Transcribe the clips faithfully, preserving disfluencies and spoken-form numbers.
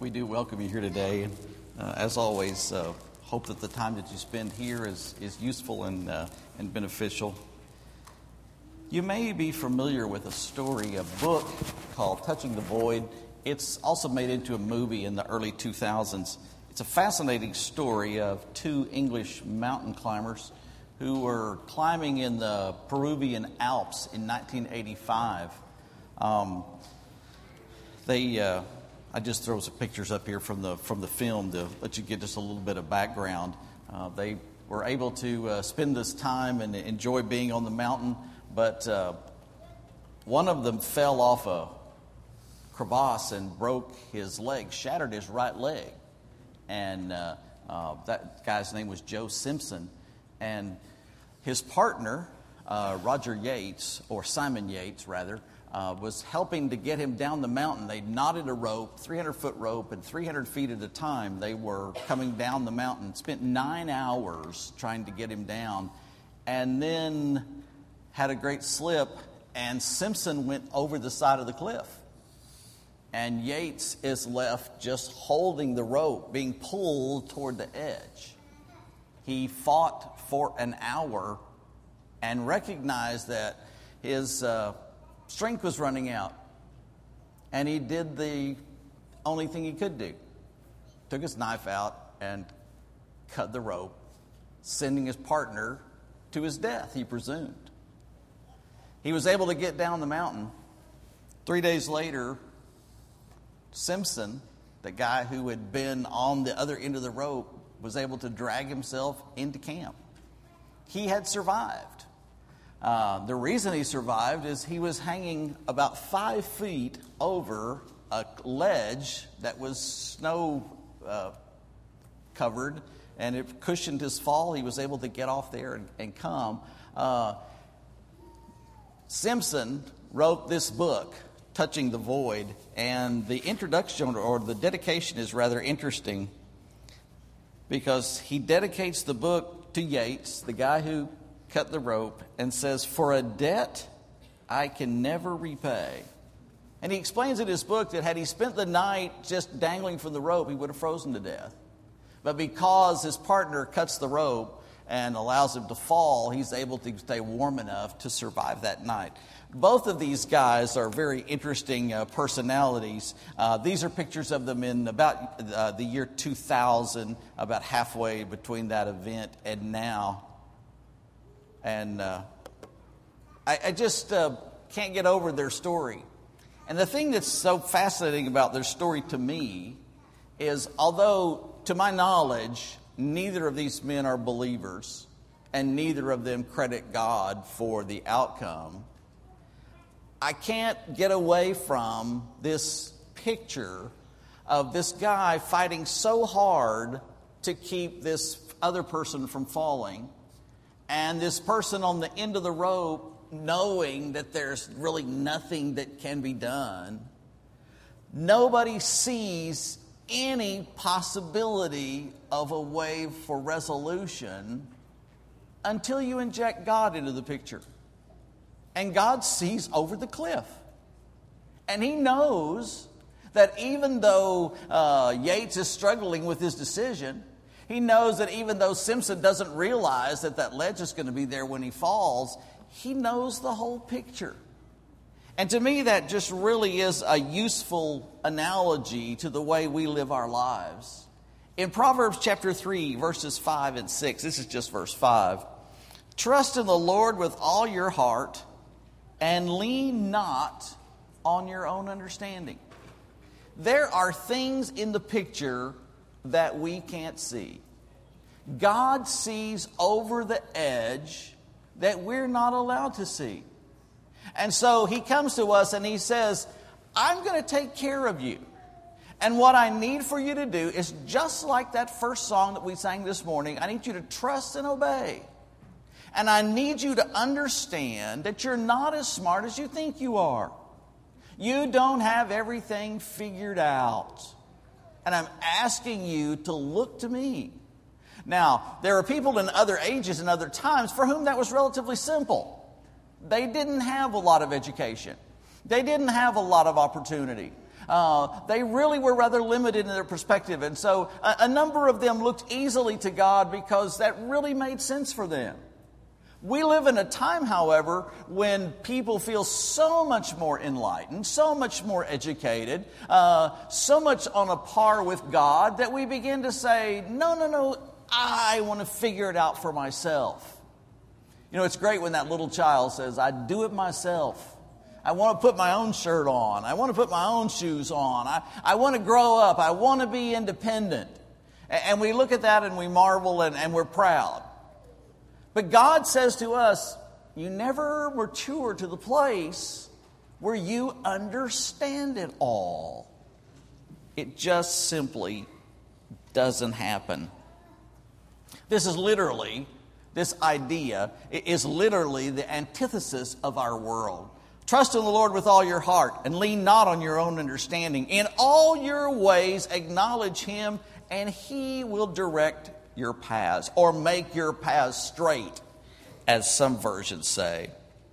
We do welcome you here today. Uh, as always, uh, hope that the time that you spend here is, is useful and, uh, and beneficial. You may be familiar with a story, a book called Touching the Void. It's also made into a movie in the early two thousands. It's a fascinating story of two English mountain climbers who were climbing in the Peruvian Alps in nineteen eighty-five. Um, they... Uh, I just throw some pictures up here from the from the film to let you get just a little bit of background. Uh, they were able to uh, spend this time and enjoy being on the mountain, but uh, one of them fell off a crevasse and broke his leg, shattered his right leg. And uh, uh, that guy's name was Joe Simpson. And his partner, uh, Roger Yates, or Simon Yates, rather, Uh, was helping to get him down the mountain. They knotted a rope, three hundred foot rope, and three hundred feet at a time. They were coming down the mountain, spent nine hours trying to get him down, and then had a great slip, and Simpson went over the side of the cliff. And Yates is left just holding the rope, being pulled toward the edge. He fought for an hour and recognized that his Uh, strength was running out, and he did the only thing he could do. Took his knife out and cut the rope, sending his partner to his death, he presumed. He was able to get down the mountain. Three days later, Simpson, the guy who had been on the other end of the rope, was able to drag himself into camp. He had survived. Uh, the reason he survived is he was hanging about five feet over a ledge that was snow uh, covered, and it cushioned his fall. He was able to get off there and, and come. Uh, Simpson wrote this book, Touching the Void, and the introduction or the dedication is rather interesting because he dedicates the book to Yates, the guy who cut the rope, and says, "For a debt I can never repay." And he explains in his book that had he spent the night just dangling from the rope, he would have frozen to death. But because his partner cuts the rope and allows him to fall, he's able to stay warm enough to survive that night. Both of these guys are very interesting uh, personalities. Uh, these are pictures of them in about uh, the year two thousand, about halfway between that event and now. And uh, I, I just uh, can't get over their story. And the thing that's so fascinating about their story to me is, although to my knowledge, neither of these men are believers, and neither of them credit God for the outcome, I can't get away from this picture of this guy fighting so hard to keep this other person from falling, and this person on the end of the rope knowing that there's really nothing that can be done. Nobody sees any possibility of a way for resolution until you inject God into the picture. And God sees over the cliff. And he knows that even though uh, Yates is struggling with his decision, he knows that even though Simpson doesn't realize that that ledge is going to be there when he falls, he knows the whole picture. And to me, that just really is a useful analogy to the way we live our lives. In Proverbs chapter three, verses five and six, this is just verse five. "Trust in the Lord with all your heart and lean not on your own understanding." There are things in the picture that we can't see. God sees over the edge that we're not allowed to see. And so he comes to us and he says, "I'm going to take care of you. And what I need for you to do is just like that first song that we sang this morning. I need you to trust and obey. And I need you to understand that you're not as smart as you think you are. You don't have everything figured out. And I'm asking you to look to me." Now, there are people in other ages and other times for whom that was relatively simple. They didn't have a lot of education. They didn't have a lot of opportunity. Uh, they really were rather limited in their perspective. And so a, a number of them looked easily to God because that really made sense for them. We live in a time, however, when people feel so much more enlightened, so much more educated, uh, so much on a par with God that we begin to say, no, no, no, I want to figure it out for myself. You know, it's great when that little child says, I do it myself. I want to put my own shirt on. I want to put my own shoes on. I, I want to grow up. I want to be independent. And, and we look at that and we marvel and, and we're proud. But God says to us, you never mature to the place where you understand it all. It just simply doesn't happen. This is literally, this idea is literally the antithesis of our world. Trust in the Lord with all your heart and lean not on your own understanding. In all your ways acknowledge Him and He will direct your paths, or make your paths straight, as some versions say.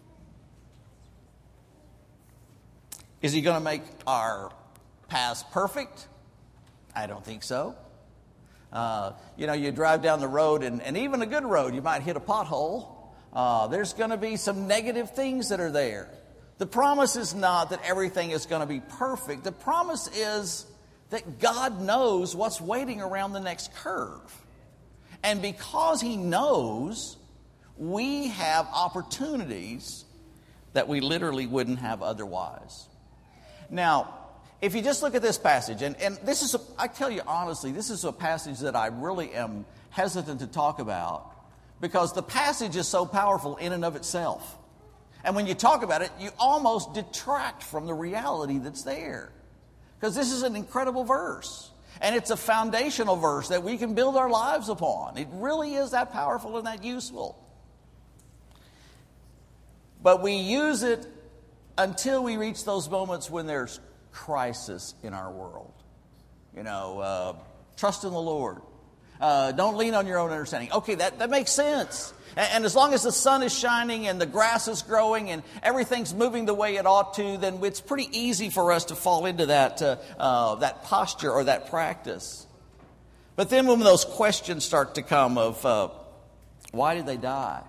Is He going to make our paths perfect? I don't think so. Uh, you know, you drive down the road, and, and even a good road, you might hit a pothole. Uh, there's going to be some negative things that are there. The promise is not that everything is going to be perfect. The promise is that God knows what's waiting around the next curve. And because He knows, we have opportunities that we literally wouldn't have otherwise. Now, if you just look at this passage, and, and this is, a, I tell you honestly, this is a passage that I really am hesitant to talk about because the passage is so powerful in and of itself. And when you talk about it, you almost detract from the reality that's there. Because this is an incredible verse. And it's a foundational verse that we can build our lives upon. It really is that powerful and that useful. But we use it until we reach those moments when there's crisis in our world. You know, uh, trust in the Lord. Uh, don't lean on your own understanding. Okay, that, that makes sense. And, and as long as the sun is shining and the grass is growing and everything's moving the way it ought to, then it's pretty easy for us to fall into that, uh, uh, that posture or that practice. But then when those questions start to come of, uh, why did they die?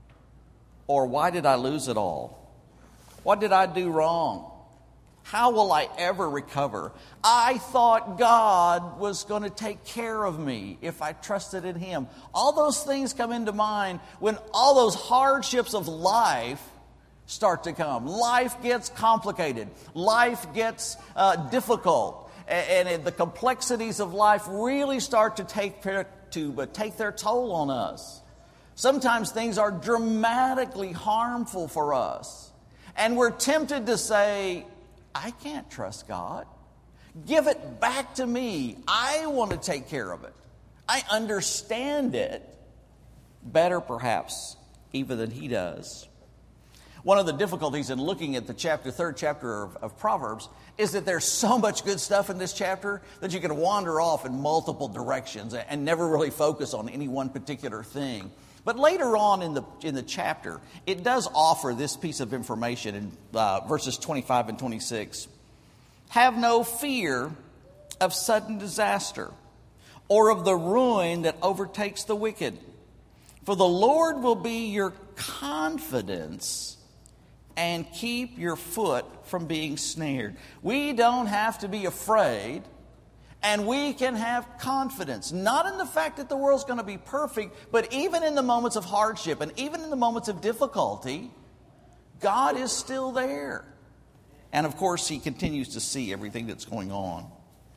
Or why did I lose it all? What did I do wrong? How will I ever recover? I thought God was going to take care of me if I trusted in Him. All those things come into mind when all those hardships of life start to come. Life gets complicated. Life gets uh, difficult. And, and the complexities of life really start to take, to uh, take their toll on us. Sometimes things are dramatically harmful for us. And we're tempted to say, I can't trust God. Give it back to me. I want to take care of it. I understand it better, perhaps, even than He does. One of the difficulties in looking at the chapter, third chapter of, of Proverbs is that there's so much good stuff in this chapter that you can wander off in multiple directions and never really focus on any one particular thing. But later on in the in the chapter, it does offer this piece of information in uh, verses twenty-five and twenty-six. Have no fear of sudden disaster or of the ruin that overtakes the wicked. For the Lord will be your confidence and keep your foot from being snared. We don't have to be afraid. And we can have confidence, not in the fact that the world's going to be perfect, but even in the moments of hardship and even in the moments of difficulty, God is still there. And of course, He continues to see everything that's going on.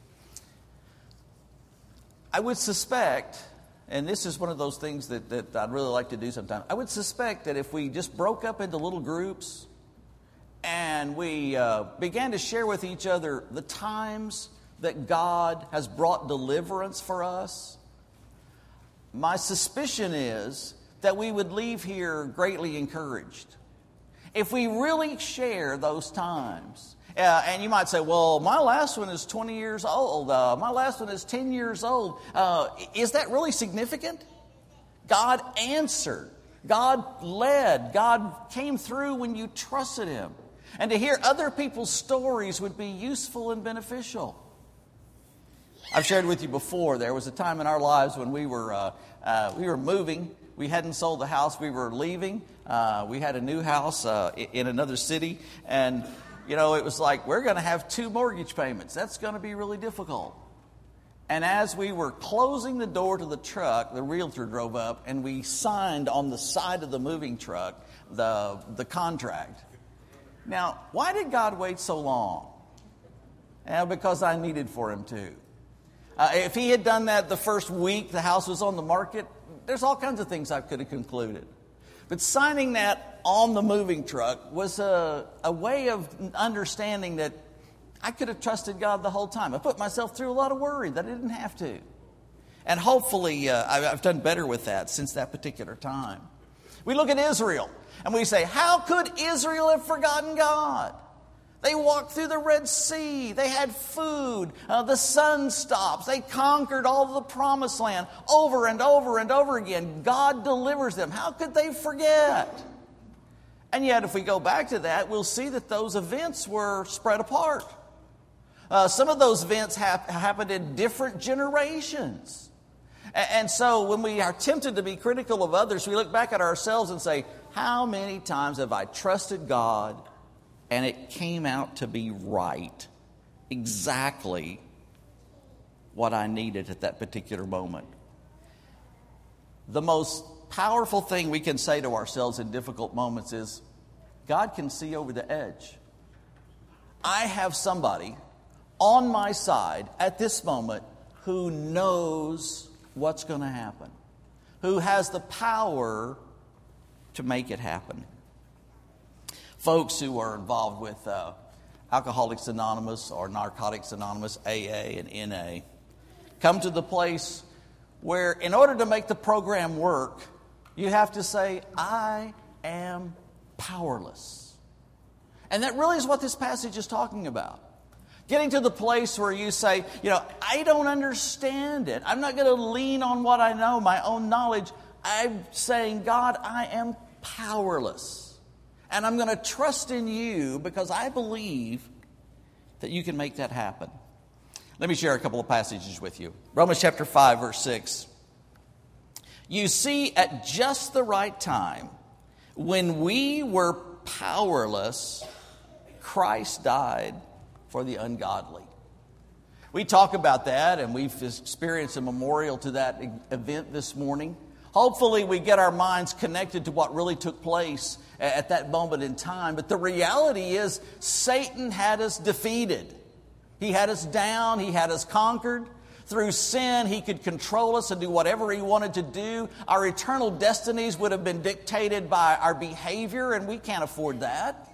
I would suspect, and this is one of those things that, that I'd really like to do sometimes, I would suspect that if we just broke up into little groups and we uh, began to share with each other the times that God has brought deliverance for us, my suspicion is that we would leave here greatly encouraged. If we really share those times, uh, and you might say, well, my last one is twenty years old, uh, my last one is ten years old. Uh, is that really significant? God answered. God led. God came through when you trusted Him. And to hear other people's stories would be useful and beneficial. I've shared with you before, there was a time in our lives when we were uh, uh, we were moving. We hadn't sold the house. We were leaving. Uh, we had a new house uh, in another city. And, you know, it was like, we're going to have two mortgage payments. That's going to be really difficult. And as we were closing the door to the truck, the realtor drove up and we signed on the side of the moving truck the, the contract. Now, why did God wait so long? Uh, because I needed for him to. Uh, if he had done that the first week the house was on the market, there's all kinds of things I could have concluded. But signing that on the moving truck was a, a way of understanding that I could have trusted God the whole time. I put myself through a lot of worry that I didn't have to. And hopefully uh, I've done better with that since that particular time. We look at Israel and we say, how could Israel have forgotten God? They walked through the Red Sea. They had food. Uh, the sun stops. They conquered all of the promised land over and over and over again. God delivers them. How could they forget? And yet, if we go back to that, we'll see that those events were spread apart. Uh, some of those events hap- happened in different generations. A- and so when we are tempted to be critical of others, we look back at ourselves and say, how many times have I trusted God and it came out to be right, exactly what I needed at that particular moment? The most powerful thing we can say to ourselves in difficult moments is, God can see over the edge. I have somebody on my side at this moment who knows what's going to happen, who has the power to make it happen. Folks who are involved with uh, Alcoholics Anonymous or Narcotics Anonymous, A A and N A, come to the place where in order to make the program work, you have to say, I am powerless. And that really is what this passage is talking about. Getting to the place where you say, you know, I don't understand it. I'm not going to lean on what I know, my own knowledge. I'm saying, God, I am powerless. And I'm going to trust in you because I believe that you can make that happen. Let me share a couple of passages with you. Romans chapter five, verse six. You see, at just the right time, when we were powerless, Christ died for the ungodly. We talk about that, and we've experienced a memorial to that event this morning. Hopefully we get our minds connected to what really took place at that moment in time. But the reality is Satan had us defeated. He had us down. He had us conquered. Through sin, he could control us and do whatever he wanted to do. Our eternal destinies would have been dictated by our behavior, and we can't afford that.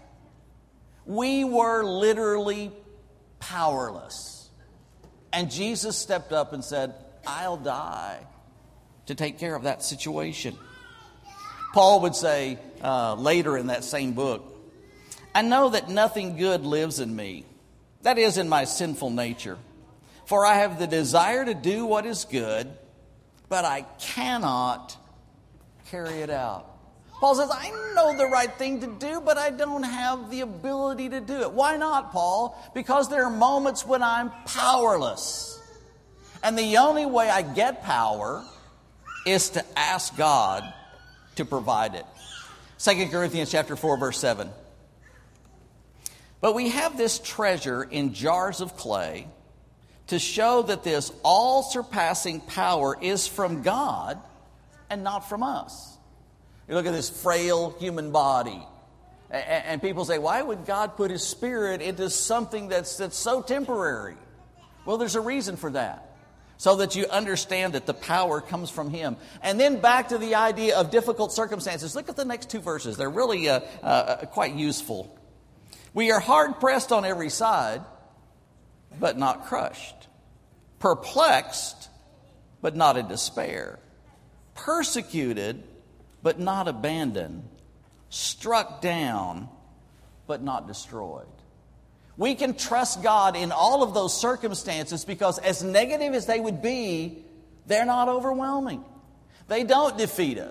We were literally powerless. And Jesus stepped up and said, I'll die to take care of that situation. Paul would say uh, later in that same book, I know that nothing good lives in me, that is, in my sinful nature. For I have the desire to do what is good, but I cannot carry it out. Paul says, I know the right thing to do, but I don't have the ability to do it. Why not, Paul? Because there are moments when I'm powerless. And the only way I get power is to ask God to provide it. Second Corinthians chapter four, verse seven. But we have this treasure in jars of clay to show that this all-surpassing power is from God and not from us. You look at this frail human body, and people say, why would God put His Spirit into something that's, that's so temporary? Well, there's a reason for that. So that you understand that the power comes from Him. And then back to the idea of difficult circumstances. Look at the next two verses. They're really uh, uh, quite useful. We are hard-pressed on every side, but not crushed. Perplexed, but not in despair. Persecuted, but not abandoned. Struck down, but not destroyed. We can trust God in all of those circumstances because as negative as they would be, they're not overwhelming. They don't defeat us.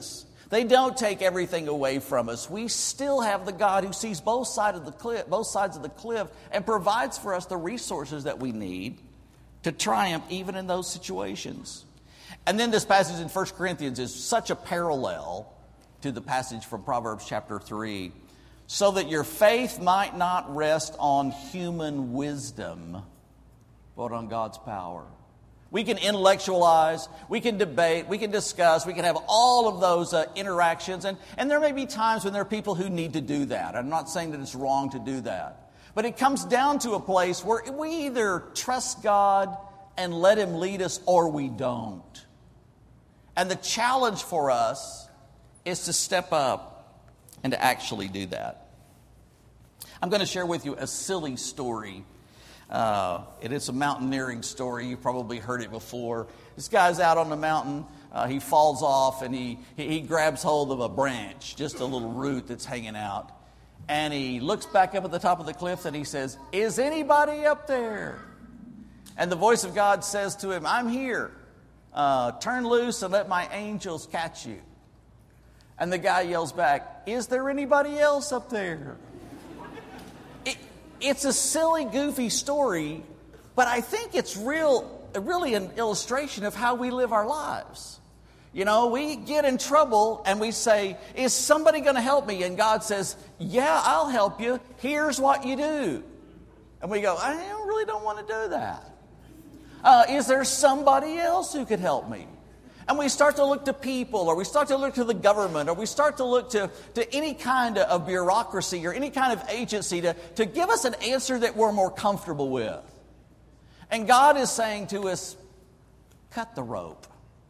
They don't take everything away from us. We still have the God who sees both sides of the cliff, both sides of the cliff, and provides for us the resources that we need to triumph even in those situations. And then this passage in First Corinthians is such a parallel to the passage from Proverbs chapter three, so that your faith might not rest on human wisdom, but on God's power. We can intellectualize, we can debate, we can discuss, we can have all of those uh, interactions. And, and there may be times when there are people who need to do that. I'm not saying that it's wrong to do that. But it comes down to a place where we either trust God and let Him lead us or we don't. And the challenge for us is to step up and to actually do that. I'm going to share with you a silly story. Uh, it is a mountaineering story. You've probably heard it before. This guy's out on the mountain. Uh, he falls off and he, he, he grabs hold of a branch, just a little root that's hanging out. And he looks back up at the top of the cliff and he says, "Is anybody up there?" And the voice of God says to him, "I'm here. Uh, turn loose and let my angels catch you." And the guy yells back, "Is there anybody else up there?" It, it's a silly, goofy story, but I think it's real, really an illustration of how we live our lives. You know, we get in trouble and we say, "Is somebody going to help me?" And God says, "Yeah, I'll help you. Here's what you do." And we go, "I really don't want to do that. Uh, is there somebody else who could help me?" And we start to look to people, or we start to look to the government, or we start to look to, to any kind of bureaucracy or any kind of agency to, to give us an answer that we're more comfortable with. And God is saying to us, cut the rope.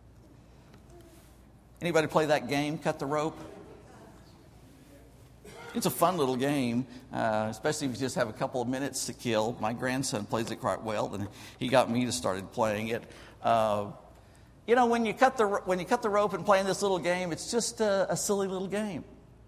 Anybody play that game, cut the rope? It's a fun little game, uh, especially if you just have a couple of minutes to kill. My grandson plays it quite well, and he got me to start playing it. Uh, you know, when you cut the when you cut the rope and playing this little game, it's just a, a silly little game.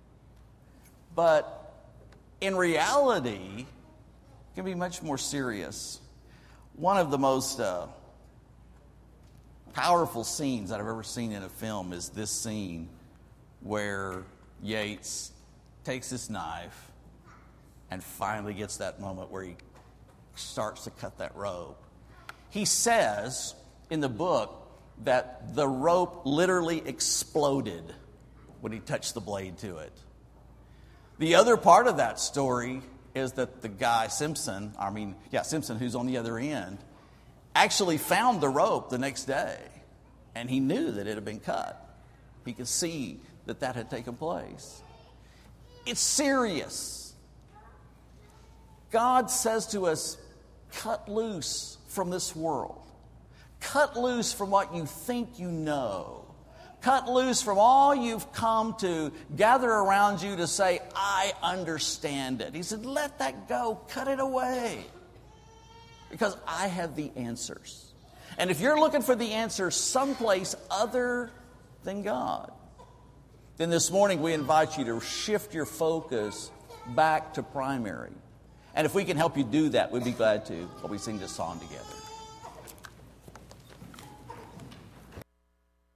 But in reality, it can be much more serious. One of the most uh, powerful scenes that I've ever seen in a film is this scene where Yates takes his knife and finally gets that moment where he starts to cut that rope. He says in the book that the rope literally exploded when he touched the blade to it. The other part of that story is that the guy Simpson, I mean, yeah, Simpson, who's on the other end, actually found the rope the next day, and he knew that it had been cut. He could see that that had taken place. It's serious. God says to us, cut loose from this world. Cut loose from what you think you know. Cut loose from all you've come to gather around you to say, "I understand it." He said, let that go. Cut it away. Because I have the answers. And if you're looking for the answers someplace other than God, then this morning we invite you to shift your focus back to primary. And if we can help you do that, we'd be glad to while we sing this song together.